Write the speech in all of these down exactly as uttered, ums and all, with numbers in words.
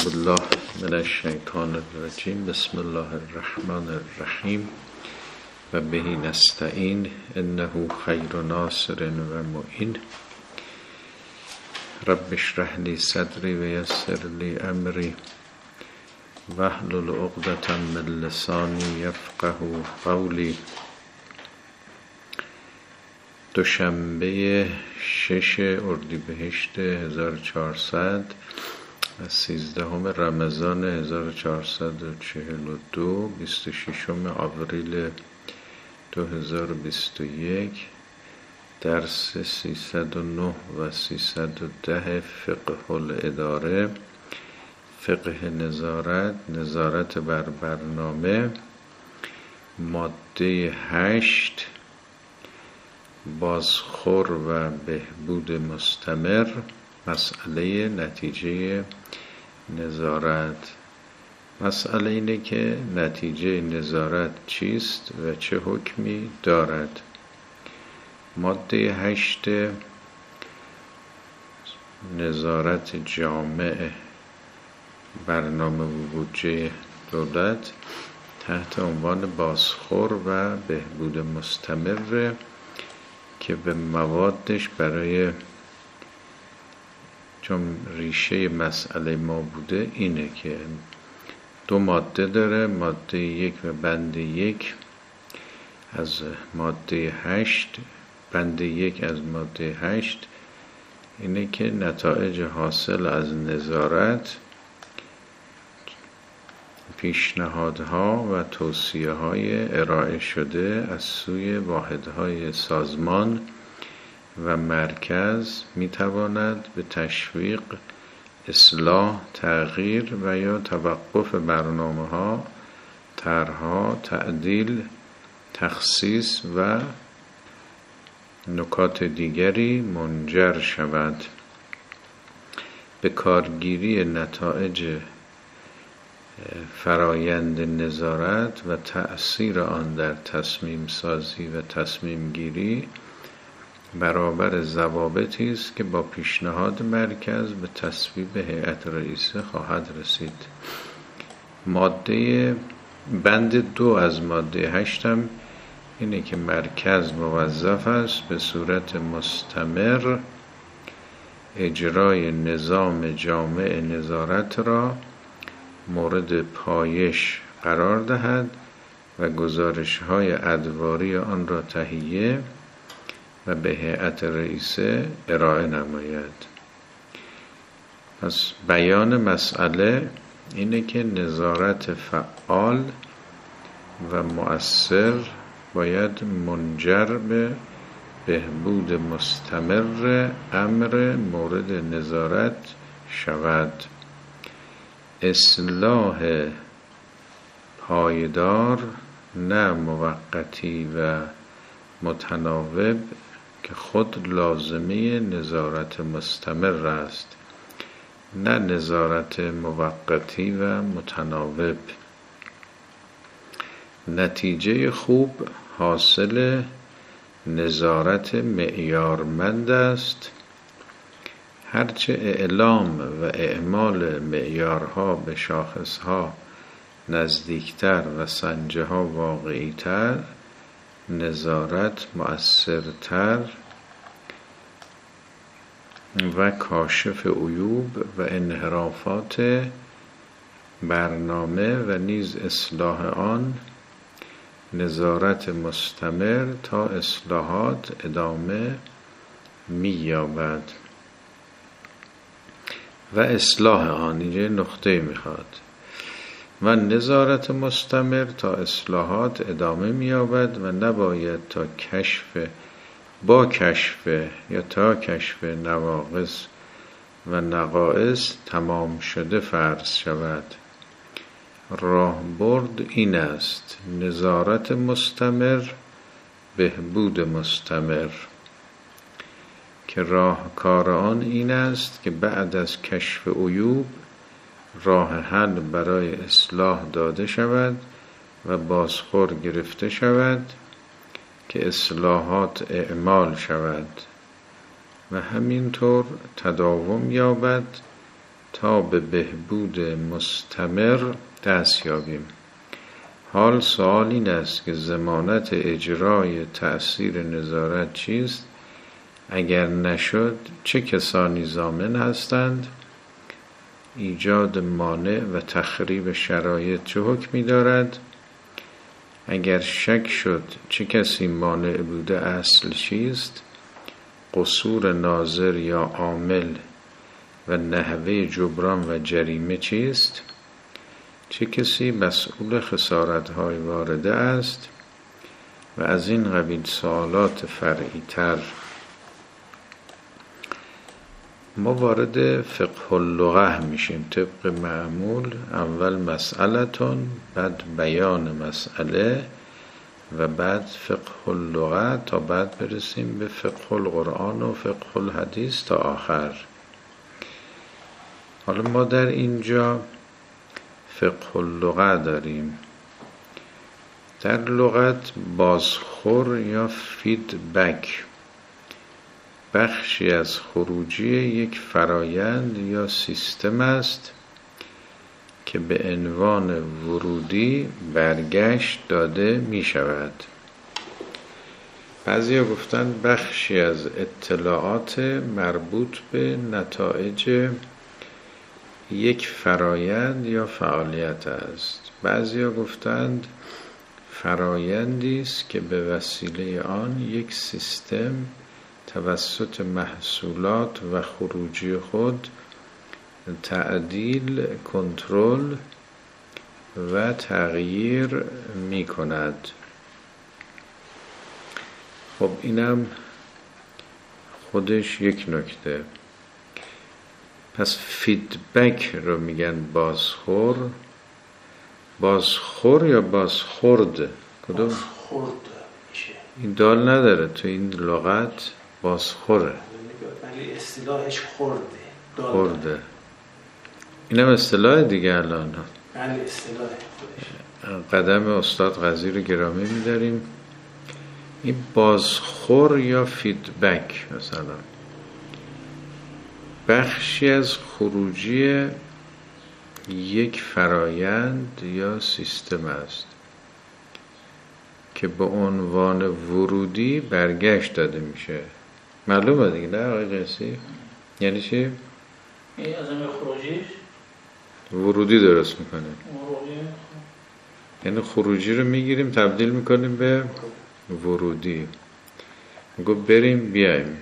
اعوذ بالله من الشیطان الرجیم. بسم الله الرحمن الرحیم و به نستعین انه خیر ناصر و معین. رب اشرح لی صدری و یسر لی امری واحلل عقدة من لسانی یفقهوا قولی. دوشنبه شش اردیبهشت هزار و چهارصد و سیزدهم رمضان هزار و چهارصد و چهل و دو، بیست و ششم آوریل دو هزار و بیست و یک، درس سیصد و نه و سیصد و ده فقه الاداره، فقه نظارت، نظارت بر برنامه، ماده هشت، بازخور و بهبود مستمر، مسئله نتیجه نظارت. مسئله اینه که نتیجه نظارت چیست و چه حکمی دارد. ماده هشت، نظارت جامع برنامه و بودجه دولت تحت عنوان بازخور و بهبود مستمر که به موادش برای، چون ریشه مسئله ما بوده اینه که دو ماده داره، ماده یک و بند یک از ماده هشت. بند یک از ماده هشت اینه که نتایج حاصل از نظارت، پیشنهادها و توصیه های ارائه شده از سوی واحدهای سازمان و مرکز میتواند به تشویق، اصلاح، تغییر و یا توقف برنامه ها، طرح‌ها، تعدیل، تخصیص و نکات دیگری منجر شود. به کارگیری نتایج فرایند نظارت و تأثیر آن در تصمیم سازی و تصمیم گیری برابر ضوابطی است که با پیشنهاد مرکز به تصویب هیئت رئیسه خواهد رسید. ماده بند دو از ماده هشتم اینه که مرکز موظف است به صورت مستمر اجرای نظام جامع نظارت را مورد پایش قرار دهد و گزارش‌های ادواری آن را تهیه و به هیئت رئیسه ارائه نماید. پس بیان مسئله اینه که نظارت فعال و مؤثر باید منجر به بهبود مستمر امر مورد نظارت شود. اصلاح پایدار، نه موقتی و متناوب که خود لازمه نظارت مستمر است، نه نظارت موقتی و متناوب. نتیجه خوب حاصل نظارت معیارمند است. هرچه اعلام و اعمال معیارها به شاخصها نزدیکتر و سنجه ها واقعیتر، نظارت مؤثرتر و کاشف عیوب و انحرافات برنامه و نیز اصلاح آن، نظارت مستمر تا اصلاحات ادامه می‌یابد و اصلاح آن، اینجا نقطه میخواد، و نظارت مستمر تا اصلاحات ادامه می‌یابد و نباید تا کشف با کشف یا تا کشف نواقص و نقائص تمام شده فرض شود. راهبرد این است: نظارت مستمر، بهبود مستمر، که راهکار آن این است که بعد از کشف عیوب راه حل برای اصلاح داده شود و بازخور گرفته شود که اصلاحات اعمال شود و همینطور تداوم یابد تا به بهبود مستمر دست یابیم. حال سوال این است که ضمانت اجرای تأثیر نظارت چیست؟ اگر نشد چه کسانی ضامن هستند؟ ایجاد مانع و تخریب شرایط چه حکمی دارد؟ اگر شک شد چه کسی مانع بوده؟ اصل چیست؟ قصور ناظر یا عامل و نحوه جبران و جریمه چیست؟ چه کسی مسئول خسارت‌های وارده است؟ و از این قبیل سوالات فرعی تر. ما وارد فقه اللغة میشیم طبق معمول. اول مسئلتون، بعد بیان مسئله و بعد فقه اللغة تا بعد برسیم به فقه القرآن و فقه الحدیث تا آخر. حالا ما در اینجا فقه اللغة داریم. در لغت بازخور یا فیدبک بخشی از خروجی یک فرایند یا سیستم است که به عنوان ورودی برگشت داده می شود. بعضی ها گفتن بخشی از اطلاعات مربوط به نتایج یک فرایند یا فعالیت است. بعضی ها گفتند فرایندی است که به وسیله آن یک سیستم توسط محصولات و خروجی خود تعدیل، کنترل و تغییر می کند. خب اینم خودش یک نکته. پس فیدبک رو میگن بازخور. بازخور یا بازخورد؟ کدوم؟ بازخورد میشه. این دال نداره تو این لغت. بازخوره ولی اصطلاحش خورده. خورده. اینم اصطلاح دیگه الان. بله اصطلاح خودش. قدم استاد قاضی رو گرامی می‌داریم. این بازخور یا فیدبک مثلا بخشی از خروجی یک فرایند یا سیستم است که به عنوان ورودی برگشت داده میشه. معلومه دیگه نه آقای قیسی؟ یعنی چی؟ این از این خروجیش ورودی درست میکنه. ورودی یعنی خروجی رو میگیریم تبدیل میکنیم به ورودی. میگو بریم بیایم.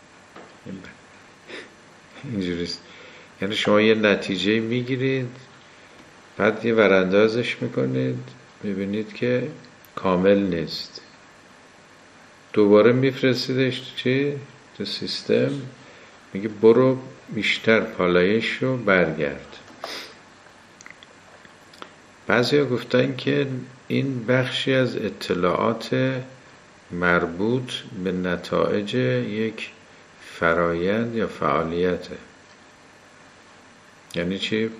اینجوریست. یعنی شما یه نتیجه میگیرید بعد یه وراندازش میکنید میبینید که کامل نیست. دوباره میفرستیدش تو چی؟ تو سیستم. میگه برو بیشتر پالایش رو برگرد. بعضی ها گفتن که این بخشی از اطلاعات مربوط به نتایج یک فرایند یا فعالیته. یعنی چی؟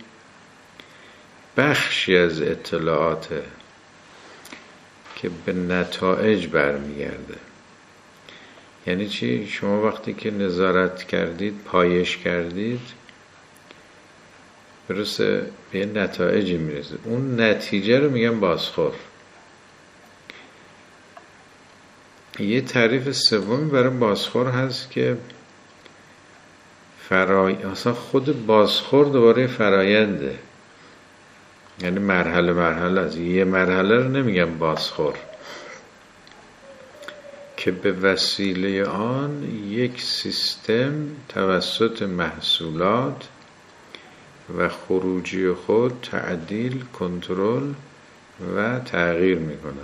بخشی از اطلاعاته که به نتایج برمیگرده. یعنی چی؟ شما وقتی که نظارت کردید، پایش کردید، برسه به یه نتایجی میرسید. اون نتیجه رو میگن بازخور. یه تعریف سومی برای بازخور هست که فرای... اصلا خود بازخور دوباره فراینده. یعنی مرحله مرحله است. یه مرحله رو نمیگن بازخور که به وسیله آن یک سیستم توسط محصولات و خروجی خود تعدیل، کنترل و تغییر میکنند.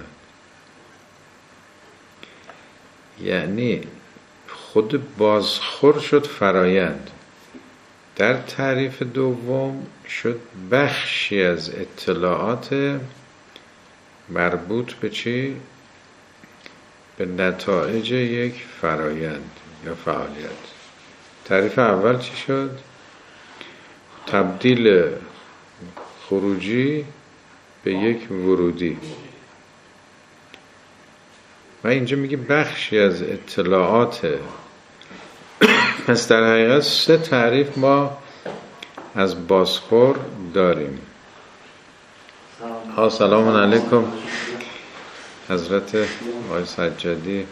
یعنی خود بازخور شد فرایند. در تعریف دوم شد بخشی از اطلاعات مربوط به چی؟ به نتایج یک فرایند یا فعالیت. تعریف اول چی شد؟ تبدیل خروجی به یک ورودی. و اینجا میگه بخشی از اطلاعات. پس در حقیقت سه تعریف ما از بازخور داریم. ها سلام علیکم حضرت آقای سجادی،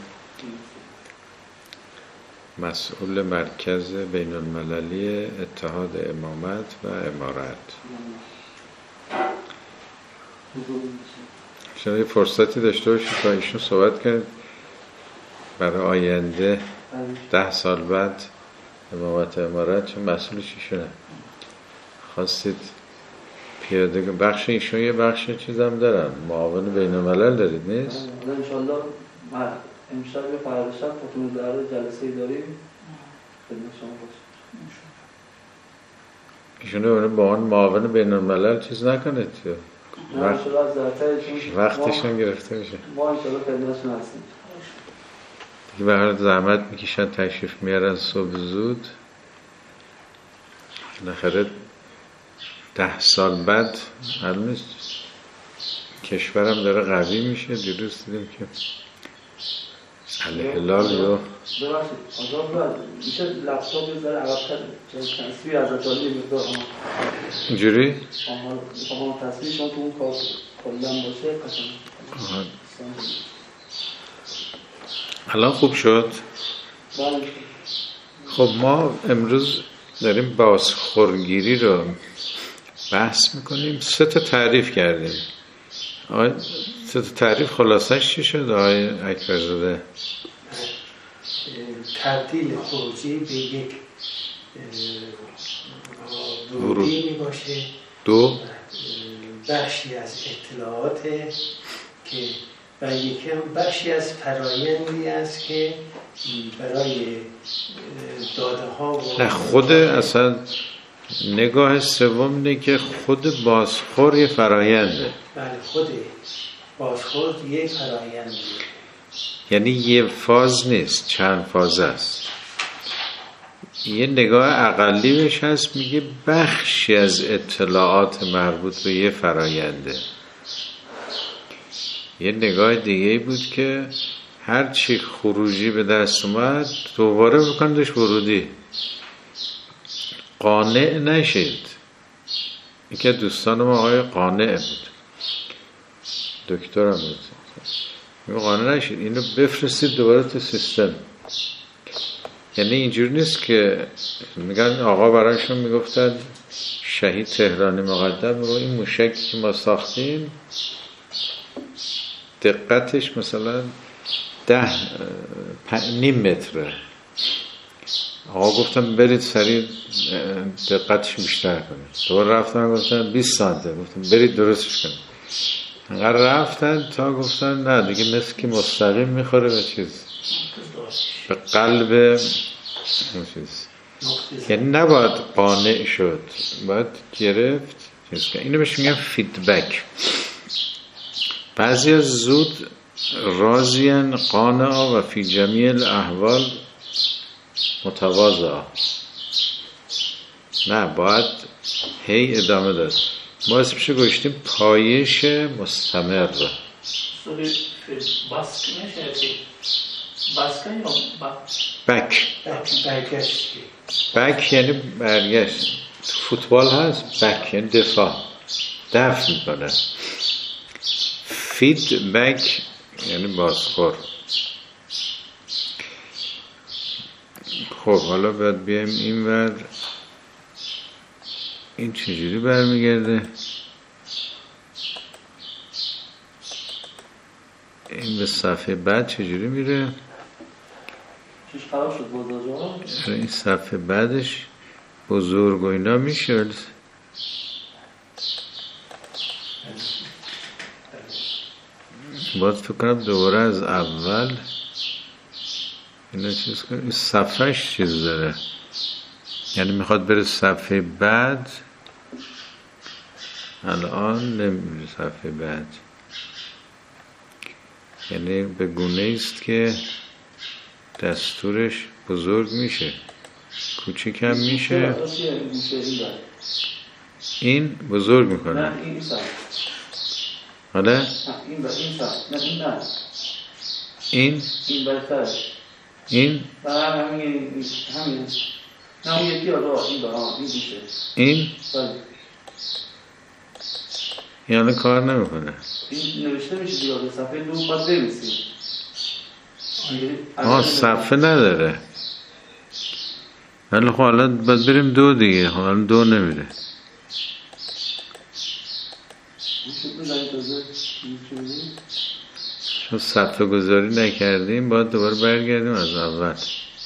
مسئول مرکز بین المللی اتحاد امامت و امارت. شما یه فرصتی داشته باشید با ایشون صحبت کرد برای آینده ده سال بعد امامت امارت، چون مسئولش ایشونه، خواستید پیاده بخش ایشون یه بخش چیزم دارن، معاون بین الملل دارید نیست؟ انشالله امشب یا فردا شب خودمون در جلسه داریم خدمت شما باشیم. ایشونه با اون معاون بین الملل چیز نکنید یا وقت وقتشون گرفته میشه. ما انشالله خدمتشون هستیم. دیگه به هر زحمت میکشن تشریف میارن صبح زود، نخره ده سال بعد معلوم کشورم داره قوی میشه. دیروز دیدیم که الهلال یا ببخشید آداب رو میشه لپتاپ بذاره عقب‌تر تصویر از اتالی مقدار اینجوری؟ آها تصویر شما تو اون کار کلن باشه قشنگ. الان خوب شد؟ بله. خب ما امروز داریم بازخورگیری رو بحث میکنیم. سه تا تعریف کردیم. آقای سه تا تعریف خلاصش چی شد آقای اکبرزاده؟ تبدیل خروجی به یک ورودی می باشه. دو بخشی از اطلاعات که و یکی هم بخشی از فرایندی است که برای داده ها و نه خود اصلا نگاه سوم اینه که خود بازخور یه فراینده. بله خود بازخور یه فراینده، یعنی یه فاز نیست، چند فاز است. یه نگاه اقلی بهش هست، میگه بخشی از اطلاعات مربوط به یه فراینده. یه نگاه دیگه بود که هر چی خروجی به دست اومد دوباره بکندش ورودی. قانع نشید. یکی دوستان ما آقای قانع بود، دکترم بود، میگه قانع نشید، اینو بفرستید دوباره تو سیستم. یعنی اینجور نیست که میگن آقا برایشون میگفتن شهید تهرانی مقدم، میگه این موشکی که ما ساختیم دقتش مثلا ده نیم متره. آقا گفتم برید سریع دقتش بیشتر کنید. دوباره رفتن گفتن بیست سانته، گفتم برید درستش کنید. انقدر رفتن تا گفتن نه دیگه مثل که مستقیم میخوره به چیز، به قلب چیز. یعنی نباید قانع شد، باید گرفت چیز کنید. اینو بهش میگن فیدبک. بعضی از زود راضین قانع و فی جمیع الاحوال متواضع. نه باید هی ادامه داد. ما اسمش گوشتیم پایش مستمر. بک بک یعنی برگشت. فوتبال هست بک یعنی دفاع، دفع میکنه. فیدبک یعنی بازخور. خب حالا باید بیایم این ور. این چجوری برمیگرده؟ این به صفحه بعد چجوری میره؟ چیش خراب شد بزرگ؟ این صفحه بعدش بزرگ و اینا میشه. باید فکر کنم دوباره از اول اینا چیز کنم. این صفحهش چیز داره، یعنی میخواد بره صفحه بعد. الان نمیره صفحه بعد، یعنی به گونه است که دستورش بزرگ میشه، کوچیک هم میشه. این بزرگ میکنه. نه این سر. حالا این با این سر. نه این نه. این این بهتره. این همین همین نه اون یکی آقا این دارم این گوشه این؟ بله یعنی کار نمیکنه. این نوشته میشه دیگه به صفحه دو باید بنویسیم. آه صفحه نداره. ولی خب حالا باید بریم دو دیگه. حالا دو نمیره. چون صفحه گذاری نکردیم باید دوباره برگردیم از اول.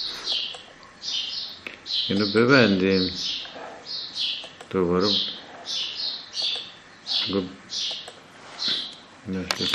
اینو ببندیم دوباره.